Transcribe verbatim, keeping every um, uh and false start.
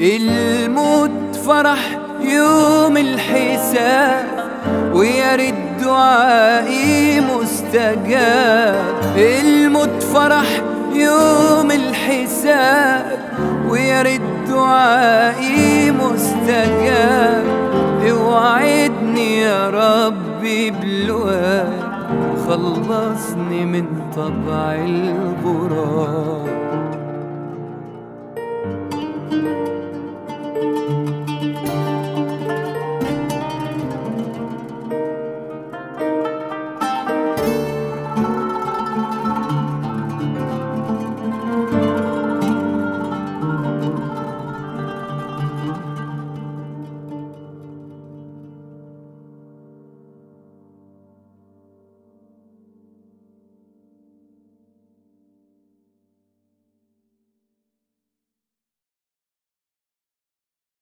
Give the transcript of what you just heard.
الموت فرح يوم الحساب، ويا ريت دعائي مستجاب. الموت فرح يوم الحساب، ويا ريت دعائي مستجاب. اوعدني يا ربي بلواء، خلصني من طبع الغراب.